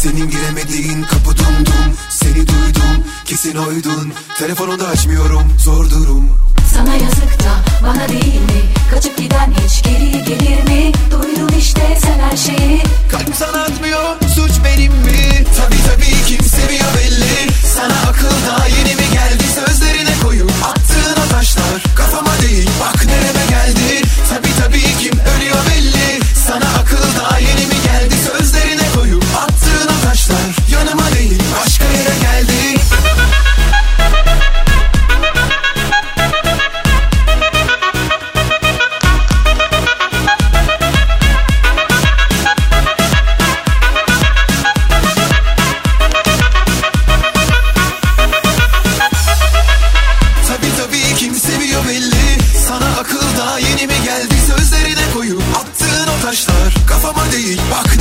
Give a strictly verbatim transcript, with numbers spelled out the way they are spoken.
Senin giremediğin kapı dum dum. Seni duydum kesin oydun. Telefonu da açmıyorum zor durum. Sana yazık da bana değil mi? Kaçıp giden hiç geri gelir mi? Duydum işte sen her şeyi. Kalbim sana atmıyor, suç benim mi? Tabii tabii kim seviyor belli. Sana akıl daha yeni mi geldi? Sözlerine koyup attığın o taşlar kafama değil bak nereme geldi. Tabii tabii kim ölüyor belli. Sana akıl daha yeni mi geldi? Sözlerine koyup attığın o taşlar yanıma değil başka yere geldi. Sana akıl daha yeni mi geldi? Sözlerine koyup attığın o taşlar kafama değil bak